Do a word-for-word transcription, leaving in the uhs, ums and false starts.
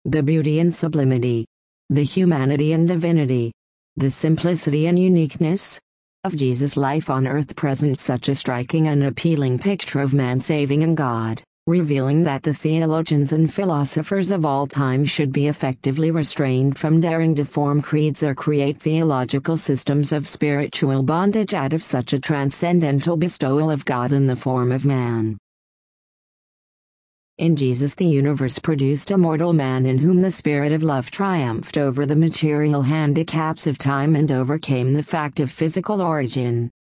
the beauty and sublimity, the humanity and divinity, the simplicity and uniqueness of Jesus' life on earth present such a striking and appealing picture of man saving in God, revealing that the theologians and philosophers of all time should be effectively restrained from daring to form creeds or create theological systems of spiritual bondage out of such a transcendental bestowal of God in the form of man. In Jesus the universe produced a mortal man in whom the spirit of love triumphed over the material handicaps of time and overcame the fact of physical origin.